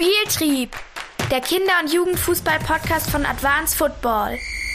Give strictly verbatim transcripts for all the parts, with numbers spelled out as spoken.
Spieltrieb, der Kinder- und Jugendfußball-Podcast von Advanced Football.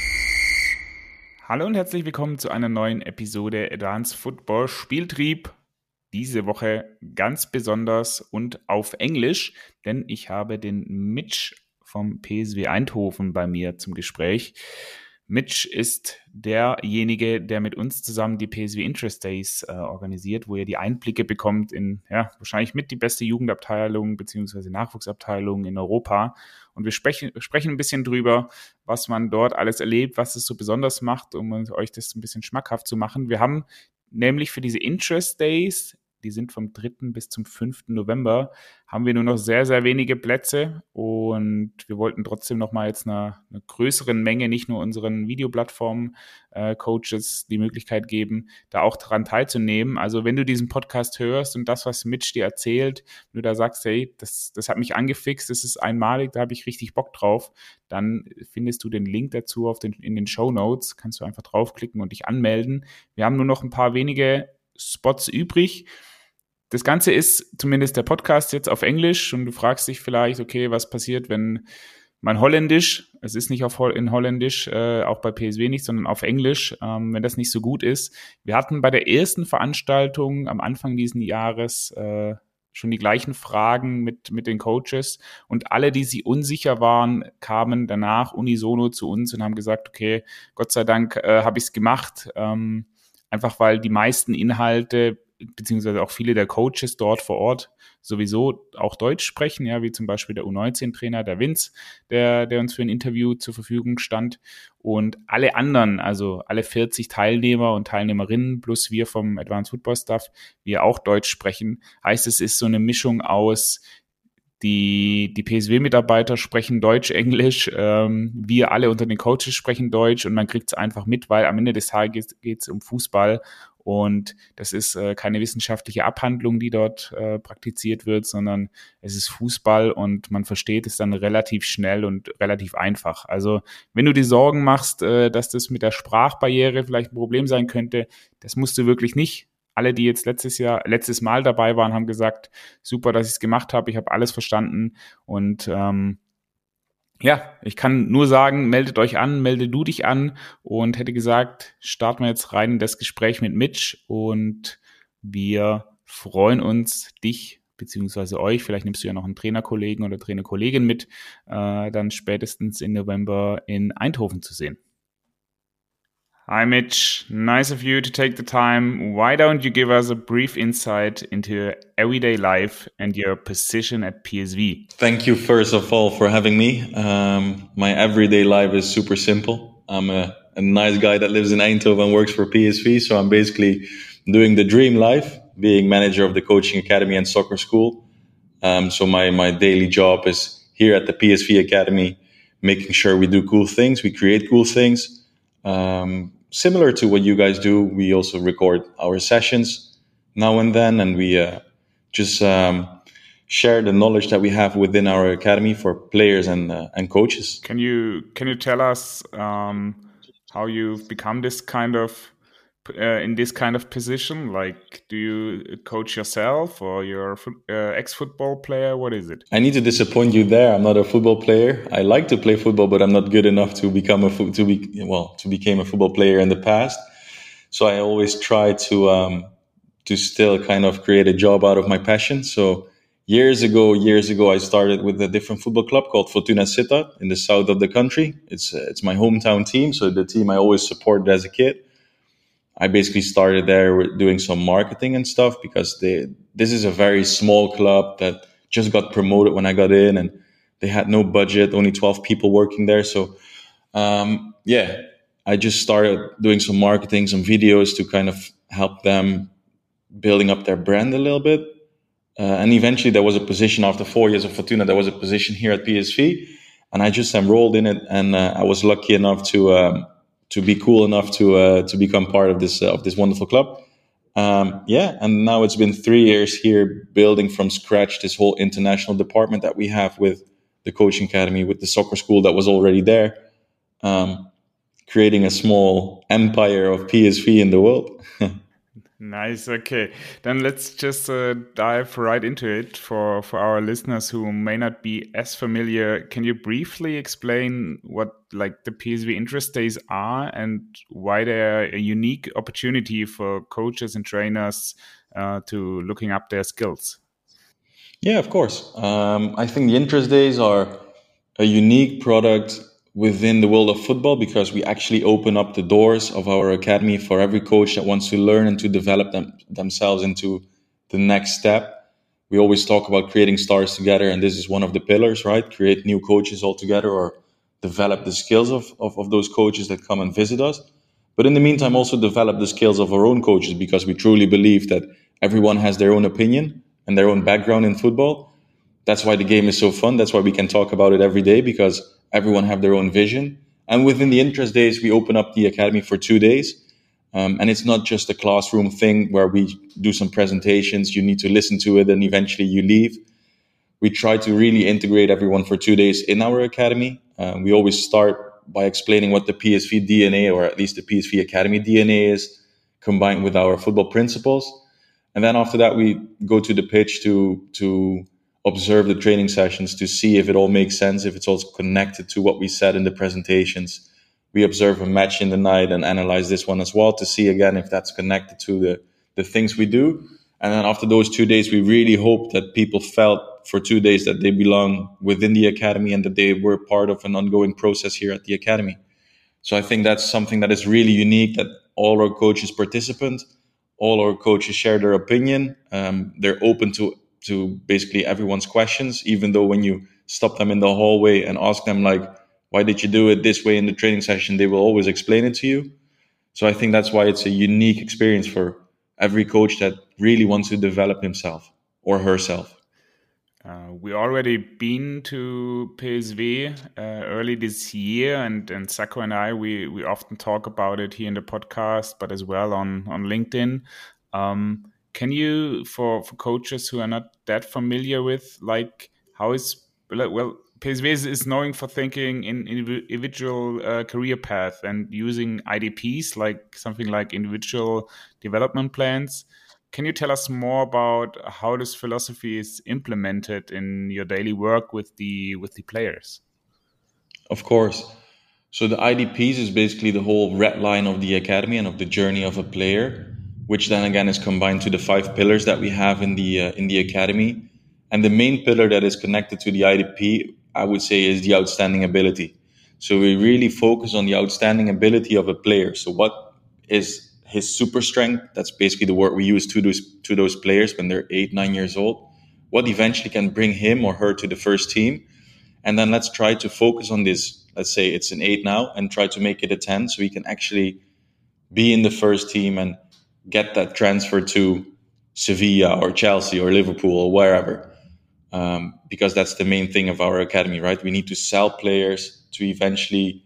Hallo und herzlich willkommen zu einer neuen Episode Advanced Football Spieltrieb. Diese Woche ganz besonders und auf Englisch, denn ich habe den Mitch vom P S V Eindhoven bei mir zum Gespräch. Mitch ist derjenige, der mit uns zusammen die P S V Interest Days äh, organisiert, wo ihr die Einblicke bekommt in, ja, wahrscheinlich mit die beste Jugendabteilung bzw. Nachwuchsabteilung in Europa. Und wir sprechen, sprechen ein bisschen drüber, was man dort alles erlebt, was es so besonders macht, um euch das ein bisschen schmackhaft zu machen. Wir haben nämlich für diese Interest Days, die sind vom dritten bis zum fünften November, haben wir nur noch sehr, sehr wenige Plätze und wir wollten trotzdem nochmal jetzt einer, einer größeren Menge, nicht nur unseren Videoplattform-Coaches die Möglichkeit geben, da auch daran teilzunehmen. Also wenn du diesen Podcast hörst und das, was Mitch dir erzählt, wenn du da sagst, hey, das, das hat mich angefixt, das ist einmalig, da habe ich richtig Bock drauf, dann findest du den Link dazu auf den, in den Shownotes, kannst du einfach draufklicken und dich anmelden. Wir haben nur noch ein paar wenige Spots übrig. Das Ganze ist zumindest der Podcast jetzt auf Englisch und du fragst dich vielleicht, okay, was passiert, wenn mein Holländisch, es ist nicht auf in Holländisch, äh, auch bei P S V nicht, sondern auf Englisch, ähm, wenn das nicht so gut ist. Wir hatten bei der ersten Veranstaltung am Anfang dieses Jahres äh, schon die gleichen Fragen mit, mit den Coaches und alle, die sich unsicher waren, kamen danach unisono zu uns und haben gesagt, okay, Gott sei Dank äh, habe ich es gemacht, ähm, einfach weil die meisten Inhalte beziehungsweise auch viele der Coaches dort vor Ort sowieso auch Deutsch sprechen, ja, wie zum Beispiel der U neunzehn Trainer, der Vince, der, der uns für ein Interview zur Verfügung stand. Und alle anderen, also alle vierzig Teilnehmer und Teilnehmerinnen plus wir vom Advanced Football Staff, wir auch Deutsch sprechen. Heißt, es ist so eine Mischung aus Die, die P S V-Mitarbeiter sprechen Deutsch, Englisch, ähm, wir alle unter den Coaches sprechen Deutsch und man kriegt es einfach mit, weil am Ende des Tages geht es um Fußball und das ist äh, keine wissenschaftliche Abhandlung, die dort äh, praktiziert wird, sondern es ist Fußball und man versteht es dann relativ schnell und relativ einfach. Also wenn du dir Sorgen machst, äh, dass das mit der Sprachbarriere vielleicht ein Problem sein könnte, das musst du wirklich nicht. Alle, die jetzt letztes Jahr, letztes Mal dabei waren, haben gesagt, super, dass ich es gemacht habe, ich habe alles verstanden und ähm, ja, ich kann nur sagen, meldet euch an, melde du dich an und hätte gesagt, starten wir jetzt rein in das Gespräch mit Mitch und wir freuen uns, dich beziehungsweise euch, vielleicht nimmst du ja noch einen Trainerkollegen oder Trainerkollegin mit, äh, dann spätestens im November in Eindhoven zu sehen. Hi Mitch, nice of you to take the time. Why don't you give us a brief insight into your everyday life and your position at P S V? Thank you first of all for having me. Um, my everyday life is super simple. I'm a, a nice guy that lives in Eindhoven and works for P S V, so I'm basically doing the dream life, being manager of the coaching academy and soccer school. Um, so my, my daily job is here at the P S V Academy, making sure we do cool things, we create cool things. Um, Similar to what you guys do, we also record our sessions now and then, and we uh, just um, share the knowledge that we have within our academy for players and uh, and coaches. Can you can you tell us um, how you've become this kind of uh, in this kind of position? Like, do you coach yourself or you're uh, ex-football player? What is it? I need to disappoint you there. I'm not a football player. I like to play football, but I'm not good enough to become a fo- to be well to become a football player in the past. So I always try to um, to still kind of create a job out of my passion. So years ago, years ago, I started with a different football club called Fortuna Sittard in the south of the country. It's uh, it's my hometown team, so the team I always supported as a kid. I basically started there with doing some marketing and stuff because they, this is a very small club that just got promoted when I got in and they had no budget, only twelve people working there. So, um, yeah, I just started doing some marketing, some videos to kind of help them building up their brand a little bit. Uh, and eventually there was a position after four years of Fortuna, there was a position here at P S V and I just enrolled in it. And uh, I was lucky enough to, um, to be cool enough to uh, to become part of this uh, of this wonderful club. Um, yeah, and now it's been three years here building from scratch this whole international department that we have with the coaching academy, with the soccer school that was already there, um, creating a small empire of P S V in the world. Nice. Okay. Then let's just uh, dive right into it for, for our listeners who may not be as familiar. Can you briefly explain what like the P S V interest days are and why they're a unique opportunity for coaches and trainers uh, to looking up their skills? Yeah, of course. Um, I think the interest days are a unique product within the world of football because we actually open up the doors of our academy for every coach that wants to learn and to develop them, themselves into the next step. We always talk about creating stars together, and this is one of the pillars, right? Create new coaches all together or develop the skills of, of, of those coaches that come and visit us. But in the meantime, also develop the skills of our own coaches because we truly believe that everyone has their own opinion and their own background in football. That's why the game is so fun. That's why we can talk about it every day because everyone have their own vision. And within the interest days, we open up the academy for two days. Um, and it's not just a classroom thing where we do some presentations. You need to listen to it and eventually you leave. We try to really integrate everyone for two days in our academy. Uh, we always start by explaining what the P S V D N A, or at least the P S V Academy D N A is, combined with our football principles. And then after that, we go to the pitch to to observe the training sessions to see if it all makes sense, if it's also connected to what we said in the presentations. We observe a match in the night and analyze this one as well to see again if that's connected to the, the things we do. And then after those two days, we really hope that people felt for two days that they belong within the academy and that they were part of an ongoing process here at the academy. So I think that's something that is really unique, that all our coaches participate, all our coaches share their opinion. Um, they're open to to basically everyone's questions, even though when you stop them in the hallway and ask them like, why did you do it this way in the training session, they will always explain it to you. So I think that's why it's a unique experience for every coach that really wants to develop himself or herself. Uh, we already been to P S V uh, early this year, and and Sacco and I we we often talk about it here in the podcast, but as well on on LinkedIn. Um, can you, for for coaches who are not that familiar with, like how is well P S V is, is known for thinking in individual uh, career path and using I D Ps, like something like individual development plans. Can you tell us more about how this philosophy is implemented in your daily work with the with the players? Of course. So the I D Ps is basically the whole red line of the academy and of the journey of a player, which then again is combined to the five pillars that we have in the uh, in the academy. And the main pillar that is connected to the I D P, I would say, is the outstanding ability. So we really focus on the outstanding ability of a player. So what is his super strength? That's basically the word we use to those to those players when they're eight, nine years old. What eventually can bring him or her to the first team? And then let's try to focus on this. Let's say it's an eight now and try to make it a ten so he can actually be in the first team and get that transfer to Sevilla or Chelsea or Liverpool or wherever. Um, because that's the main thing of our academy, right? We need to sell players to eventually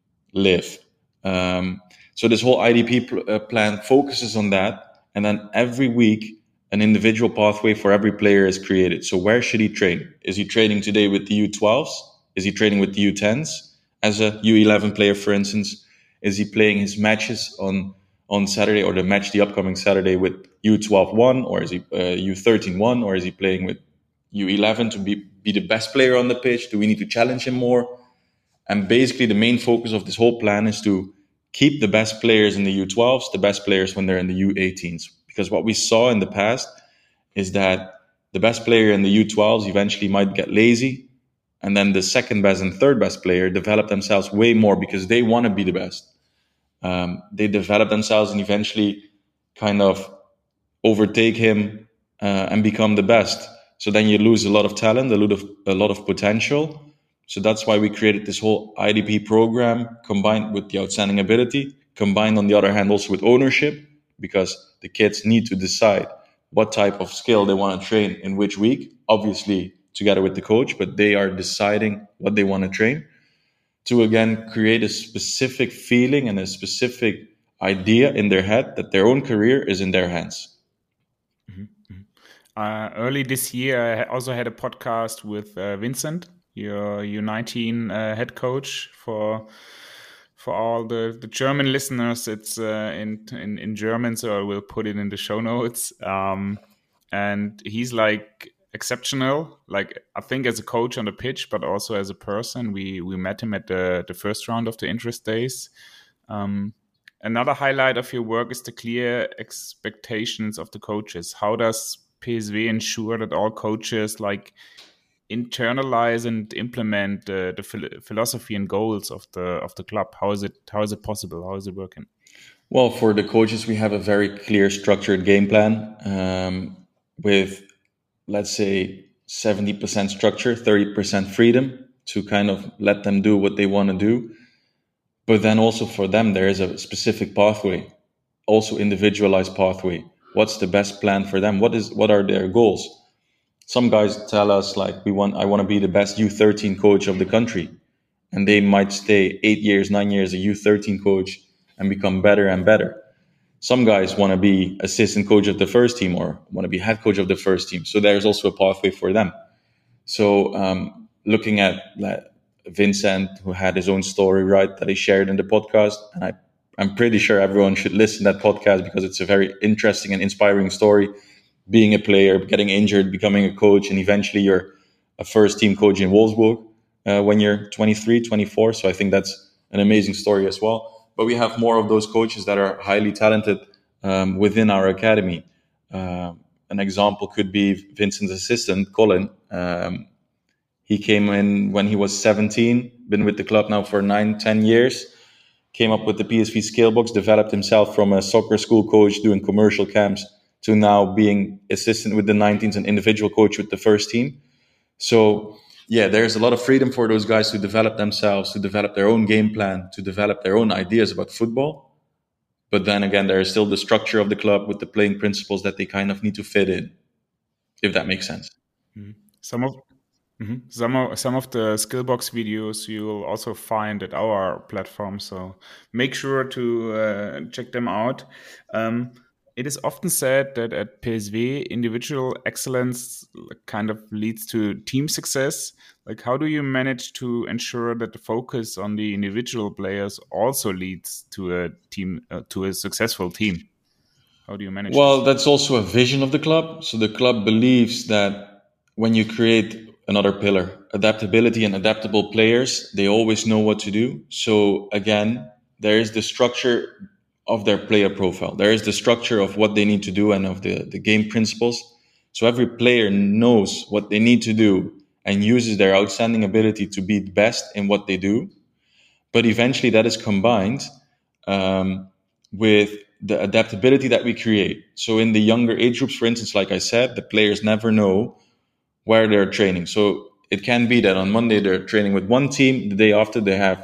live. Um, so this whole I D P pl- uh, plan focuses on that. And then every week, an individual pathway for every player is created. So where should he train? Is he training today with the U twelves? Is he training with the U tens? As a U eleven player, for instance, is he playing his matches on on Saturday or the match the upcoming Saturday with U twelve one, or is he uh, U thirteen one, or is he playing with U eleven to be, be the best player on the pitch? Do we need to challenge him more? And basically the main focus of this whole plan is to keep the best players in the U twelves, the best players when they're in the U eighteens. Because what we saw in the past is that the best player in the U twelves eventually might get lazy, and then the second best and third best player develop themselves way more because they want to be the best. Um, they develop themselves and eventually kind of overtake him uh, and become the best. So then you lose a lot of talent, a lot of a lot of potential. So that's why we created this whole I D P program combined with the outstanding ability, combined on the other hand also with ownership, because the kids need to decide what type of skill they want to train in which week, obviously together with the coach, but they are deciding what they want to train to, again, create a specific feeling and a specific idea in their head that their own career is in their hands. Mm-hmm. Uh, early this year, I also had a podcast with uh, Vincent, your U nineteen uh, head coach for for all the, the German listeners, it's uh, in, in in German, so I will put it in the show notes. Um, and he's like exceptional, like I think as a coach on the pitch, but also as a person. We we met him at the the first round of the Interest Days. Um, another highlight of your work is the clear expectations of the coaches. How does P S V ensure that all coaches like internalize and implement uh, the phil- philosophy and goals of the of the club? How is it how is it possible? How is it working? Well, for the coaches, we have a very clear, structured game plan um, with, let's say, seventy percent structure, thirty percent freedom to kind of let them do what they want to do. But then also for them, there is a specific pathway, also individualized pathway. What's the best plan for them? What is what are their goals? Some guys tell us like, we want, I want to be the best U thirteen coach of the country. And they might stay eight years, nine years a U thirteen coach and become better and better. Some guys want to be assistant coach of the first team or want to be head coach of the first team. So there's also a pathway for them. So um, looking at like, Vincent, who had his own story, right, that he shared in the podcast. And I, I'm pretty sure everyone should listen to that podcast because it's a very interesting and inspiring story. Being a player, getting injured, becoming a coach, and eventually you're a first team coach in Wolfsburg uh, when you're twenty-three, twenty-four. So I think that's an amazing story as well. But we have more of those coaches that are highly talented um, within our academy. Uh, an example could be Vincent's assistant, Colin. Um, he came in when he was seventeen, been with the club now for nine, ten years. Came up with the P S V Scalebox, developed himself from a soccer school coach doing commercial camps to now being assistant with the nineteens and individual coach with the first team. So yeah, there's a lot of freedom for those guys to develop themselves, to develop their own game plan, to develop their own ideas about football. But then again, there is still the structure of the club with the playing principles that they kind of need to fit in, if that makes sense. Mm-hmm. Some of mm-hmm. some of some of the Skillbox videos you'll also find at our platform, so make sure to uh, check them out. Um, It is often said that at P S V, individual excellence kind of leads to team success. Like, how do you manage to ensure that the focus on the individual players also leads to a team, uh, to a successful team? How do you manage? Well, this? That's also a vision of the club. So the club believes that when you create another pillar, adaptability and adaptable players, they always know what to do. So again, there is the structure of their player profile. There is the structure of what they need to do and of the, the game principles. So every player knows what they need to do and uses their outstanding ability to be the best in what they do. But eventually that is combined um, with the adaptability that we create. So in the younger age groups, for instance, like I said, the players never know where they're training. So it can be that on Monday they're training with one team, the day after they have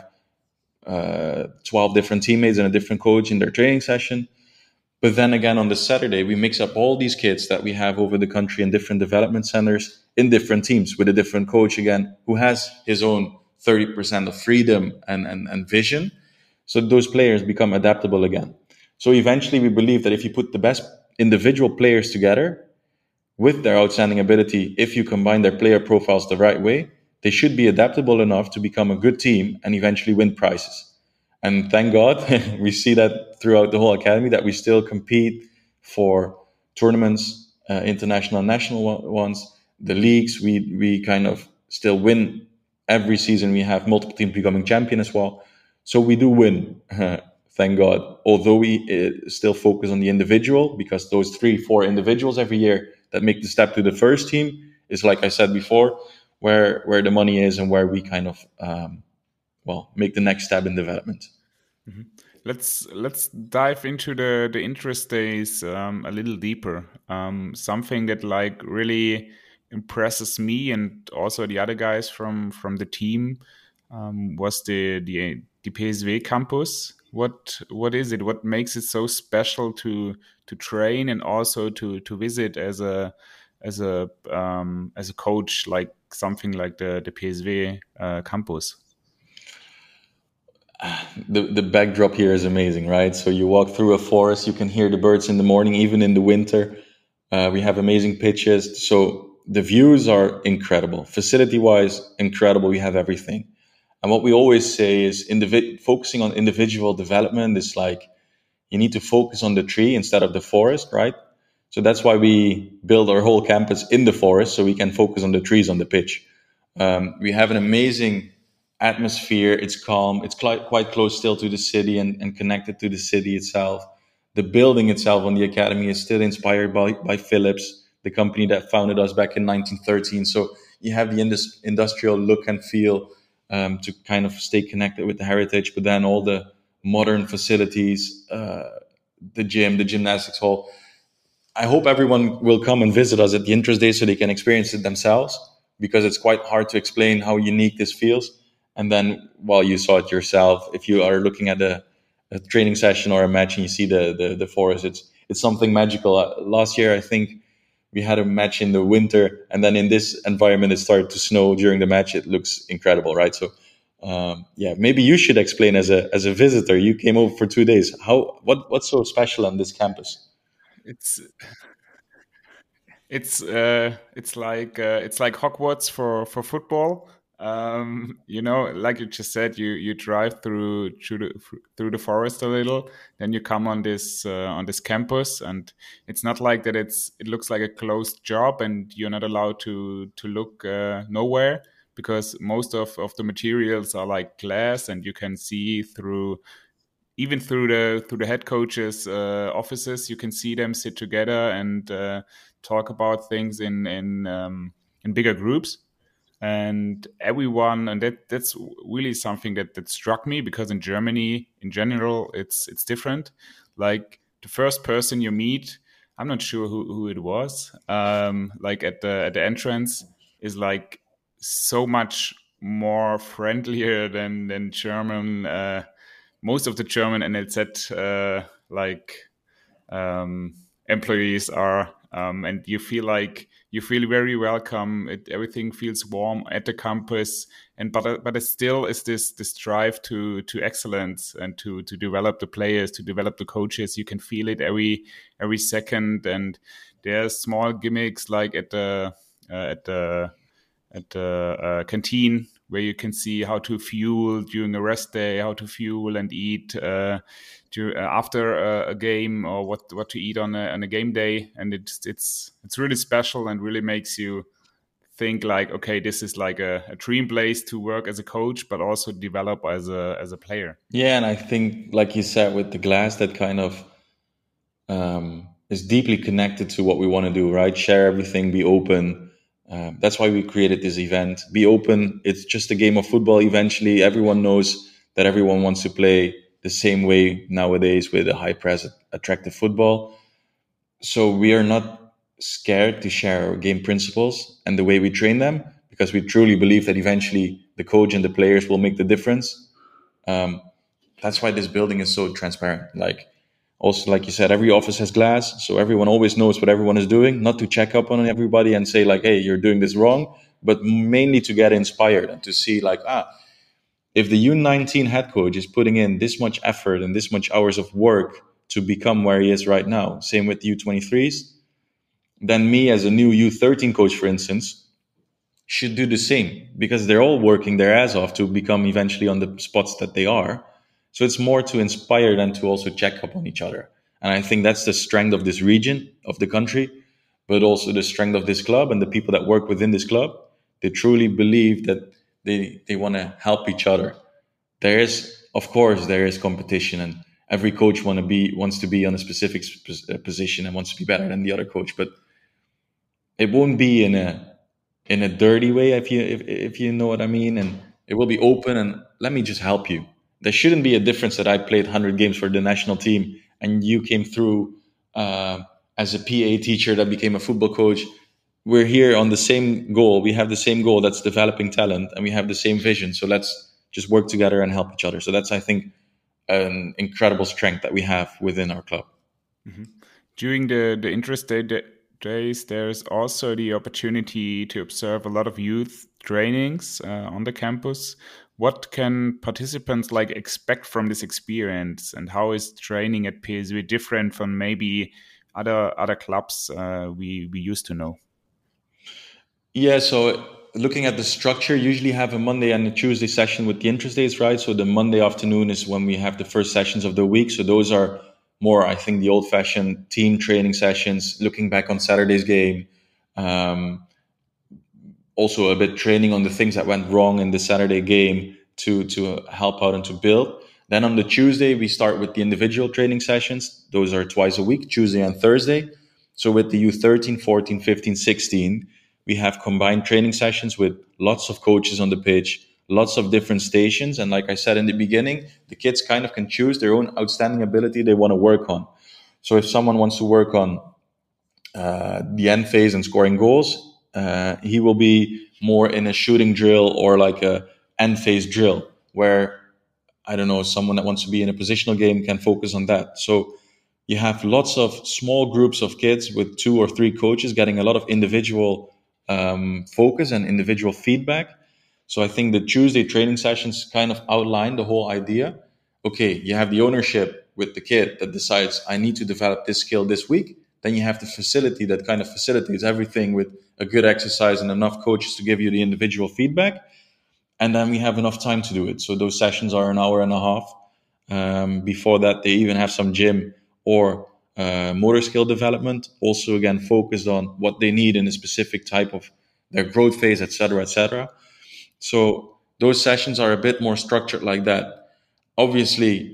Uh, twelve different teammates and a different coach in their training session. But then again, on the Saturday, we mix up all these kids that we have over the country in different development centers, in different teams, with a different coach again, who has his own thirty percent of freedom and, and, and vision. So those players become adaptable again. So eventually we believe that if you put the best individual players together with their outstanding ability, if you combine their player profiles the right way, they should be adaptable enough to become a good team and eventually win prizes. And thank God, we see that throughout the whole academy, that we still compete for tournaments, uh, international and national ones, the leagues. We we kind of still win every season. We have multiple teams becoming champion as well. So we do win, thank God. Although we uh, still focus on the individual, because those three, four individuals every year that make the step to the first team is, like I said before, where where the money is and where we kind of um, well make the next step in development. Mm-hmm. Let's let's dive into the the Interest Days um, a little deeper. Um, something that like really impresses me and also the other guys from from the team um, was the the the P S V campus. What what is it? What makes it so special to to train and also to to visit as a as a um, as a coach, like something like the the P S V uh, campus? The the backdrop here is amazing, right? So you walk through a forest, you can hear the birds in the morning, even in the winter. Uh, we have amazing pitches, so the views are incredible. Facility-wise, incredible. We have everything, And what we always say is individ- focusing on individual development is like you need to focus on the tree instead of the forest, right? So that's why we build our whole campus in the forest so we can focus on the trees on the pitch. Um, we have an amazing atmosphere. It's calm. It's quite, quite close still to the city and, and connected to the city itself. The building itself on the academy is still inspired by, by Philips, the company that founded us back in nineteen thirteen. So you have the indus- industrial look and feel um, to kind of stay connected with the heritage, but then all the modern facilities, uh, the gym, the gymnastics hall. I hope everyone will come and visit us at the Interest Day so they can experience it themselves, because it's quite hard to explain how unique this feels. And then, while you saw it yourself, if you are looking at a, a training session or a match and you see the the, the forest, it's it's something magical. Uh, last year, I think we had a match in the winter, and then in this environment, it started to snow during the match. It looks incredible, right? So, um, yeah, maybe you should explain as a as a visitor. You came over for two days. How what what's so special on this campus? It's it's uh, it's like uh, it's like Hogwarts for for football. Um, you know, like you just said, you you drive through through the, through the forest a little, then you come on this uh, on this campus, and it's not like that. It's it looks like a closed job, and you're not allowed to to look uh, nowhere, because most of of the materials are like glass, and you can see through. Even through the through the head coaches' uh, offices, you can see them sit together and uh, talk about things in in um, in bigger groups. And everyone, and that that's really something that that struck me, because in Germany, in general, it's it's different. Like the first person you meet, I'm not sure who, who it was. Um, like at the at the entrance, is like so much more friendlier than than German. Uh, most of the German N L Z uh, like um, employees are, um, and you feel like you feel very welcome. It, everything feels warm at the campus, and but but it still is this this drive to to excellence and to to develop the players, to develop the coaches. You can feel it every every second, and there's small gimmicks like at the uh, at the at the uh, canteen, where you can see how to fuel during a rest day, how to fuel and eat uh, to, uh, after a, a game, or what what to eat on a, on a game day, and it's it's it's really special and really makes you think like, okay, this is like a, a dream place to work as a coach, but also develop as a as a player. Yeah, and I think, like you said, with the glass, that kind of um, is deeply connected to what we want to do, right? Share everything, be open. Um, that's why we created this event. Be open. It's just a game of football. Eventually, everyone knows that everyone wants to play the same way nowadays, with a high press, attractive football. So we are not scared to share our game principles and the way we train them, because we truly believe that eventually the coach and the players will make the difference. Um, that's why this building is so transparent. Like, also, like you said, every office has glass, so everyone always knows what everyone is doing. Not to check up on everybody and say like, "Hey, you're doing this wrong," but mainly to get inspired and to see like, ah, if the U nineteen head coach is putting in this much effort and this much hours of work to become where he is right now, same with the U twenty-threes, then me as a new U thirteen coach, for instance, should do the same, because they're all working their ass off to become eventually on the spots that they are. So it's more to inspire than to also check up on each other. And I think that's the strength of this region, of the country, but also the strength of this club and the people that work within this club. They truly believe that they, they want to help each other. There is, of course, there is competition, and every coach want to be wants to be on a specific sp- position and wants to be better than the other coach. But it won't be in a in a dirty way, if you if, if you know what I mean, and it will be open and let me just help you. There shouldn't be a difference that I played one hundred games for the national team and you came through uh, as a P A teacher that became a football coach. We're here on the same goal. We have the same goal, that's developing talent, and we have the same vision. So let's just work together and help each other. So that's, I think, an incredible strength that we have within our club. Mm-hmm. During the the interest day, the, days, there's also the opportunity to observe a lot of youth trainings uh, on the campus. What can participants like expect from this experience, and how is training at P S V different from maybe other other clubs uh, we we used to know? Yeah, so looking at the structure, usually have a Monday and a Tuesday session with the interest days, right? So the Monday afternoon is when we have the first sessions of the week. So those are more, I think, the old-fashioned team training sessions, looking back on Saturday's game. Um, also a bit training on the things that went wrong in the Saturday game to, to help out and to build. Then on the Tuesday, we start with the individual training sessions. Those are twice a week, Tuesday and Thursday. So with the U thirteen, fourteen, fifteen, sixteen, we have combined training sessions with lots of coaches on the pitch, lots of different stations. And like I said in the beginning, the kids kind of can choose their own outstanding ability they want to work on. So if someone wants to work on uh, the end phase and scoring goals, uh, he will be more in a shooting drill or like a end phase drill where, I don't know, someone that wants to be in a positional game can focus on that. So you have lots of small groups of kids with two or three coaches getting a lot of individual um, focus and individual feedback. So I think the Tuesday training sessions kind of outline the whole idea. Okay, you have the ownership with the kid that decides, I need to develop this skill this week. Then you have the facility that kind of facilitates everything with a good exercise and enough coaches to give you the individual feedback. And then we have enough time to do it. So those sessions are an hour and a half. Um, before that, they even have some gym or uh, motor skill development. Also, again, focused on what they need in a specific type of their growth phase, et cetera, et cetera. So those sessions are a bit more structured like that. Obviously,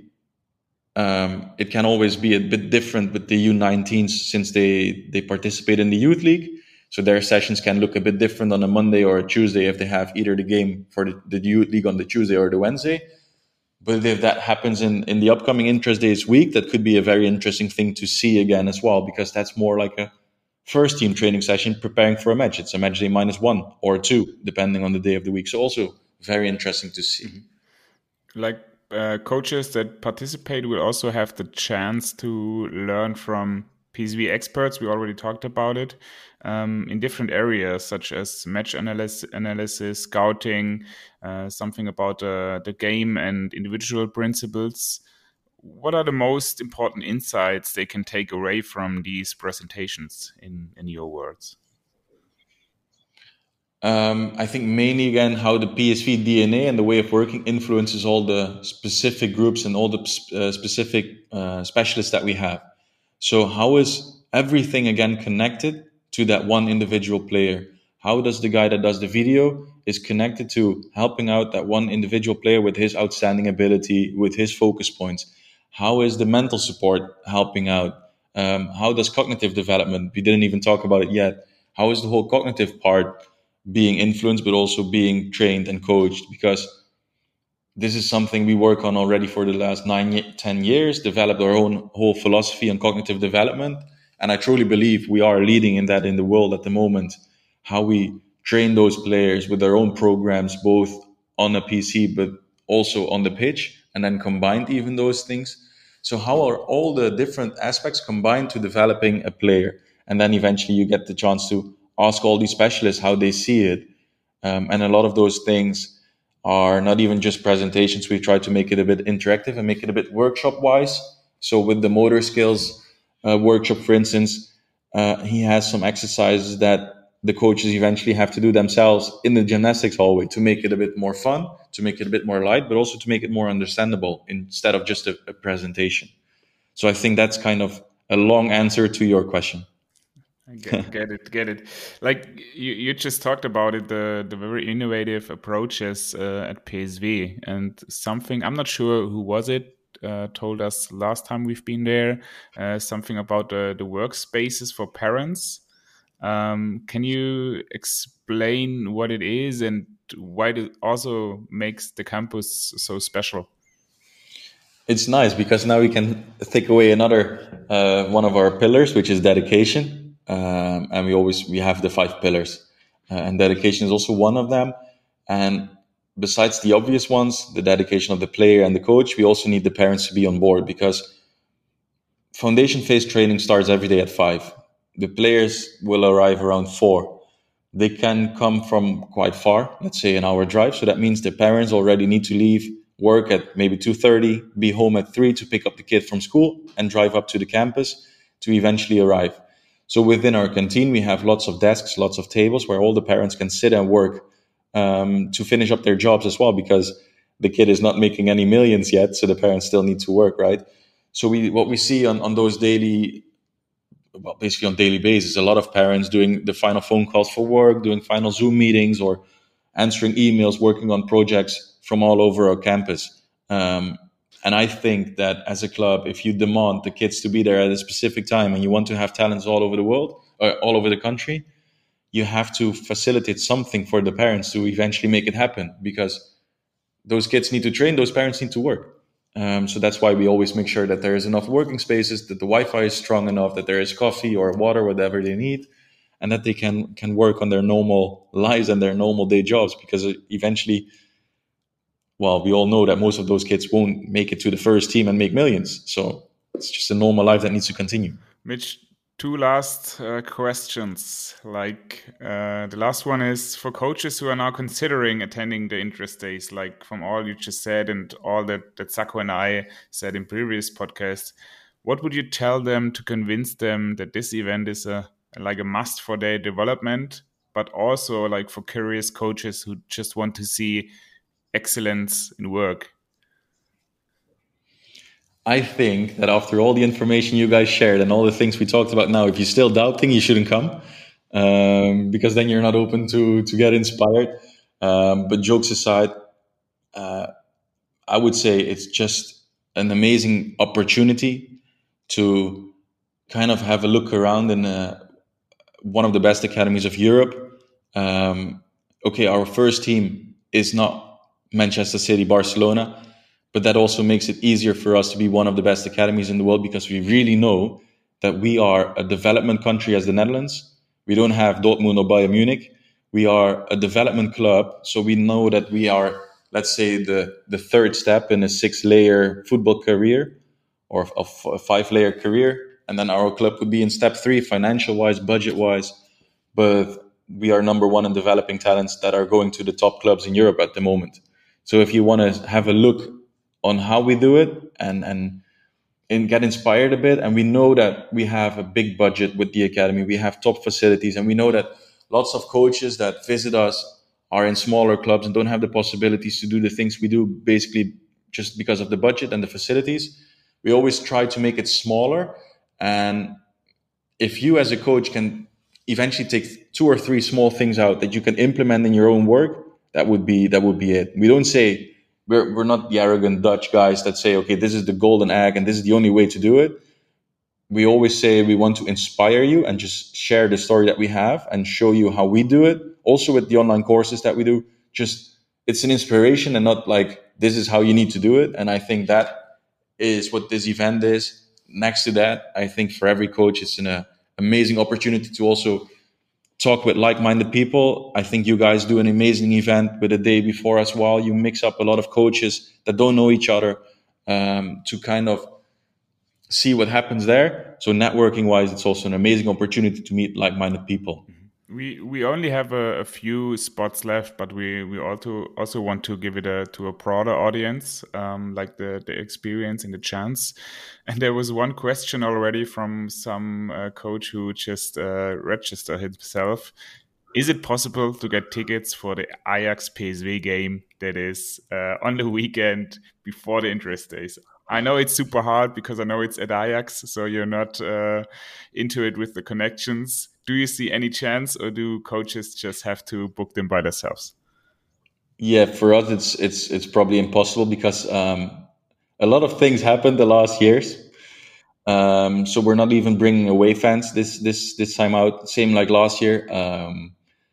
um, it can always be a bit different with the U nineteens since they, they participate in the youth league. So their sessions can look a bit different on a Monday or a Tuesday if they have either the game for the, the youth league on the Tuesday or the Wednesday. But if that happens in, in the upcoming interest days week, that could be a very interesting thing to see again as well, because that's more like a first team training session preparing for a match. It's a match day minus one or two, depending on the day of the week. So also very interesting to see. Like uh, coaches that participate will also have the chance to learn from P S V experts. We already talked about it um, in different areas such as match analysis, analysis scouting, uh, something about uh, the game and individual principles. What are the most important insights they can take away from these presentations in, in your words? Um, I think mainly, again, how the P S V D N A and the way of working influences all the specific groups and all the uh, specific uh, specialists that we have. So how is everything, again, connected to that one individual player? How does the guy that does the video is connected to helping out that one individual player with his outstanding ability, with his focus points? How is the mental support helping out? Um, how does cognitive development, we didn't even talk about it yet, how is the whole cognitive part being influenced but also being trained and coached? Because this is something we work on already for the last nine, ten years, developed our own whole philosophy on cognitive development. And I truly believe we are leading in that in the world at the moment, how we train those players with their own programs, both on a P C, but also on the pitch, and then combined even those things. So how are all the different aspects combined to developing a player? And then eventually you get the chance to ask all these specialists how they see it. Um, and a lot of those things are not even just presentations. We try to make it a bit interactive and make it a bit workshop-wise. So with the motor skills uh, workshop, for instance, uh, he has some exercises that the coaches eventually have to do themselves in the gymnastics hallway to make it a bit more fun, to make it a bit more light, but also to make it more understandable instead of just a, a presentation. So I think that's kind of a long answer to your question. I get, get it, get it. Like you, you just talked about it, the the very innovative approaches uh, at P S V, and something, I'm not sure who was it, uh, told us last time we've been there, uh, something about the, the workspaces for parents. Um, can you explain what it is and why it also makes the campus so special? It's nice because now we can take away another uh, one of our pillars, which is dedication. Um, and we always, we have the five pillars uh, and dedication is also one of them. And besides the obvious ones, the dedication of the player and the coach, we also need the parents to be on board, because foundation phase training starts every day at five. The players will arrive around four. They can come from quite far, let's say an hour drive. So that means the parents already need to leave work at maybe two thirty, be home at three to pick up the kid from school and drive up to the campus to eventually arrive. So within our canteen, we have lots of desks, lots of tables where all the parents can sit and work um, to finish up their jobs as well, because the kid is not making any millions yet, so the parents still need to work, right? So we what we see on, on those daily, well, basically on daily basis, a lot of parents doing the final phone calls for work, doing final Zoom meetings, or answering emails, working on projects from all over our campus. Um, and I think that as a club, if you demand the kids to be there at a specific time and you want to have talents all over the world, or all over the country, you have to facilitate something for the parents to eventually make it happen, because those kids need to train, those parents need to work. Um, so that's why we always make sure that there is enough working spaces, that the Wi-Fi is strong enough, that there is coffee or water, whatever they need, and that they can can work on their normal lives and their normal day jobs. Because eventually, well, we all know that most of those kids won't make it to the first team and make millions. So it's just a normal life that needs to continue. Mitch, two last uh, questions. Like uh, the last one is for coaches who are now considering attending the interest days, like from all you just said and all that, that Sako and I said in previous podcasts, what would you tell them to convince them that this event is a like a must for their development, but also like for curious coaches who just want to see excellence in work? I think that after all the information you guys shared and all the things we talked about now, if you're still doubting, you shouldn't come, um, because then you're not open to to get inspired. Um, but jokes aside, uh, I would say it's just an amazing opportunity to kind of have a look around in uh, one of the best academies of Europe. Um, okay, our first team is not Manchester City, Barcelona, but that also makes it easier for us to be one of the best academies in the world, because we really know that we are a development country as the Netherlands. We don't have Dortmund or Bayern Munich. We are a development club. So we know that we are, let's say, the, the third step in a six-layer football career, or a, f- a five-layer career. And then our club would be in step three, financial-wise, budget-wise. But we are number one in developing talents that are going to the top clubs in Europe at the moment. So if you want to have a look on how we do it and, and and get inspired a bit, and we know that we have a big budget with the academy, we have top facilities, and we know that lots of coaches that visit us are in smaller clubs and don't have the possibilities to do the things we do, basically just because of the budget and the facilities. We always try to make it smaller, and if you as a coach can eventually take two or three small things out that you can implement in your own work, that would be that would be it. We don't say We're we're not the arrogant Dutch guys that say, okay, this is the golden egg and this is the only way to do it. We always say we want to inspire you and just share the story that we have and show you how we do it. Also with the online courses that we do, just it's an inspiration and not like this is how you need to do it. And I think that is what this event is. Next to that, I think for every coach, it's an uh, amazing opportunity to also talk with like-minded people. I think you guys do an amazing event with a day before as well. You mix up a lot of coaches that don't know each other um, to kind of see what happens there. So networking-wise, it's also an amazing opportunity to meet like-minded people. We we only have a, a few spots left, but we, we also also want to give it a, to a broader audience, um, like the, the experience and the chance. And there was one question already from some uh, coach who just uh, registered himself. Is it possible to get tickets for the Ajax P S V game that is uh, on the weekend before the interest days? I know it's super hard because I know it's at Ajax, so you're not uh, into it with the connections. Do you see any chance, or do coaches just have to book them by themselves? Yeah, for us, it's it's it's probably impossible because um, a lot of things happened the last years. Um, so we're not even bringing away fans this this this time out. Same like last year. Um,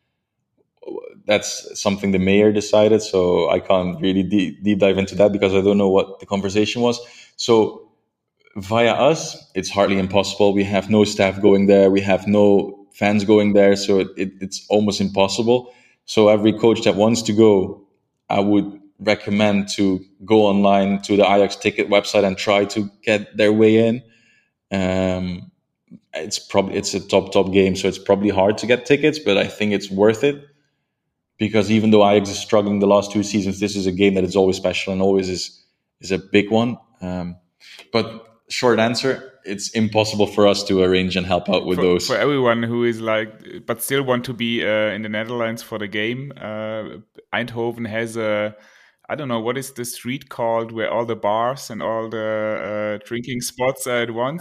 that's something the mayor decided, so I can't really deep, deep dive into that because I don't know what the conversation was. So via us, it's hardly impossible. We have no staff going there. We have no fans going there. So it, it, it's almost impossible. So every coach that wants to go, I would recommend to go online to the Ajax ticket website and try to get their way in. Um, it's probably, it's a top, top game. So it's probably hard to get tickets, but I think it's worth it. Because even though Ajax is struggling the last two seasons, this is a game that is always special and always is is a big one. Um, but short answer, it's impossible for us to arrange and help out with for, those. For everyone who is like, but still want to be uh, in the Netherlands for the game, uh, Eindhoven has a, I don't know, what is the street called where all the bars and all the uh, drinking spots are at once?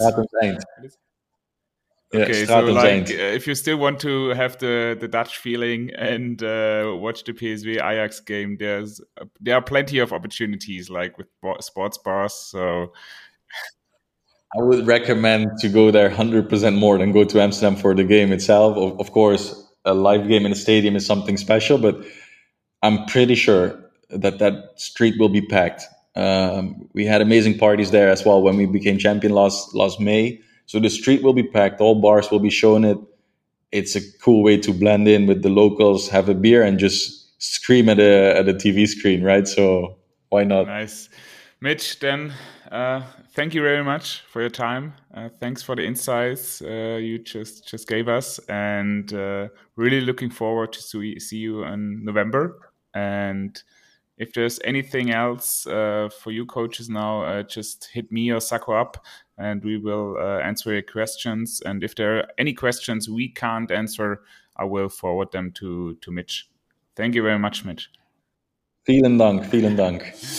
Okay, yeah, so like uh, if you still want to have the, the Dutch feeling and uh, watch the P S V Ajax game, there's uh, there are plenty of opportunities like with sports bars. So I would recommend to go there one hundred percent more than go to Amsterdam for the game itself. Of, of course, a live game in a stadium is something special, but I'm pretty sure that that street will be packed. Um, we had amazing parties there as well when we became champion last last May. So the street will be packed. All bars will be showing it. It's a cool way to blend in with the locals, have a beer, and just scream at a at a T V screen, right? So why not? Nice, Mitch. Then uh, thank you very much for your time. Uh, thanks for the insights uh, you just just gave us, and uh, really looking forward to see, see you in November. And if there's anything else uh, for you coaches now, uh, just hit me or Sako up, and we will uh, answer your questions. And if there are any questions we can't answer, I will forward them to to Mitch. Thank you very much, Mitch. Vielen Dank, vielen Dank.